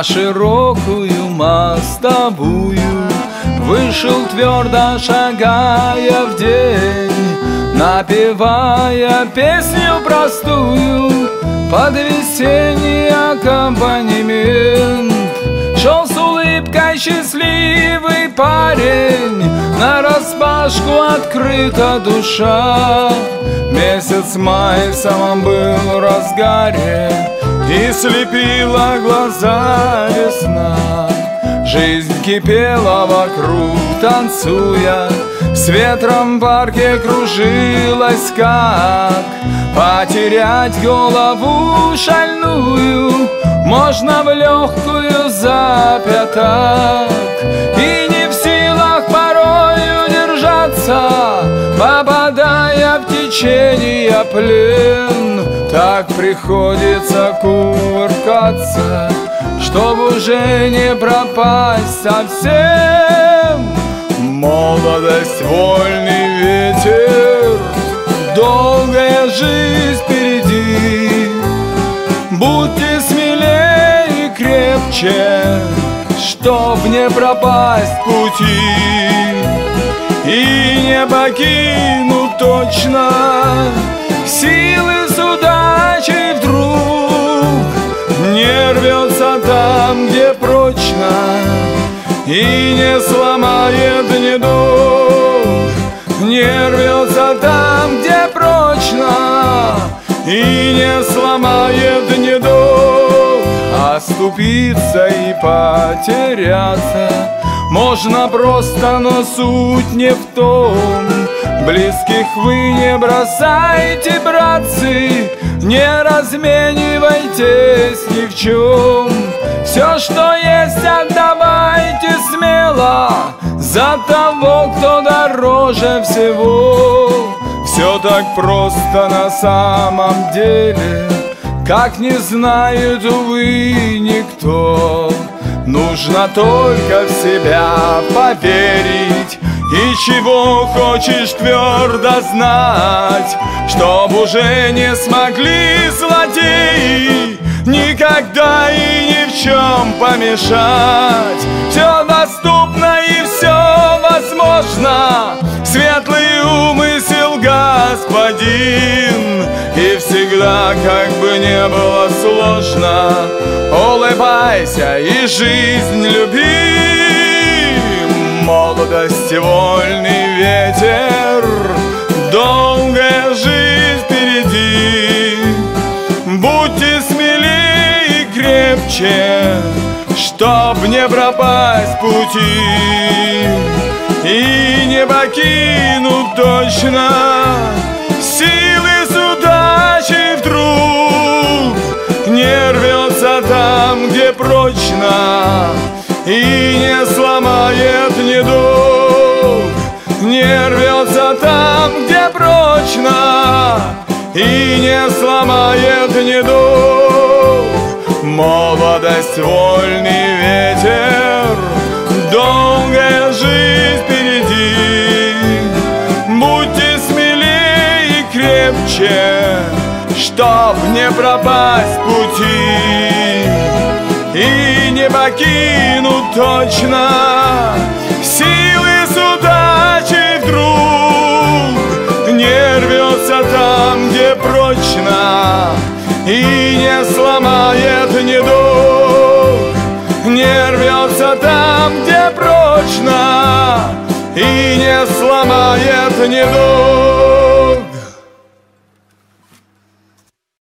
на широкую мостовую вышел, твердо шагая в день, напевая песню простую под весенний аккомпанемент. Шел с улыбкой счастливый парень, нараспашку открыта душа. Месяц май в самом был разгаре, и слепила глаза весна. Жизнь кипела вокруг, танцуя, с ветром в парке кружилась как. Потерять голову шальную можно в легкую за пятак. И не в силах порою держаться, попадая в течение плен, так приходится кувыркаться, чтоб уже не пропасть совсем. Молодость, вольный ветер, долгая жизнь впереди. Будьте смелее и крепче, чтоб не пропасть пути. И не покинут точно силы с удачей вдруг. Не рвется там, где прочно, и не сломает недуг. Не рвется там, где прочно, и не сломает недуг. Оступиться и потеряться можно просто, но суть не в том. Близких вы не бросайте, братцы, не разменивайтесь ни в чем. Все, что есть, отдавайте смело за того, кто дороже всего. Все так просто на самом деле, как не знает, увы, никто. Нужно только в себя поверить, и чего хочешь твердо знать, чтоб уже не смогли злодеи никогда и ни в чем помешать. Все доступно и все возможно, светлый умысел Господин. И всегда, как бы не было сложно, улыбайся и жизнь люби. Молодость, вольный ветер, долгая жизнь впереди. Будьте смелее и крепче, чтоб не пропасть пути. И не покинут точно силы с удачей вдруг. Не рвется там, где прочно, и не сломает недуг. Не рвется там, где прочно, и не сломает недуг. Молодость, вольный ветер, долгая жизнь впереди. Будьте смелее и крепче, чтоб не пропасть пути. И не покинут точно силы с удачей вдруг. Не рвется там, где прочно, и не сломает недуг. Не рвется там, где прочно, и не сломает недуг.